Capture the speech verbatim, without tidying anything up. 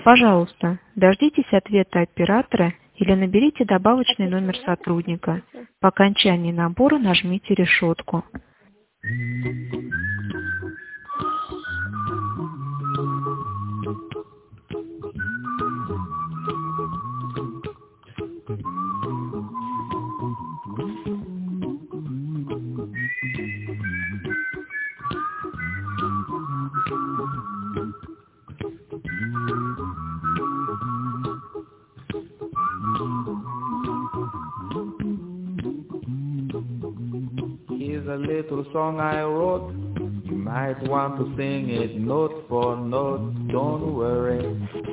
Пожалуйста, дождитесь ответа оператора или наберите добавочный номер сотрудника. По окончании набора нажмите решетку. Here's a little song I wrote. You might want to sing it note for note. Don't worry.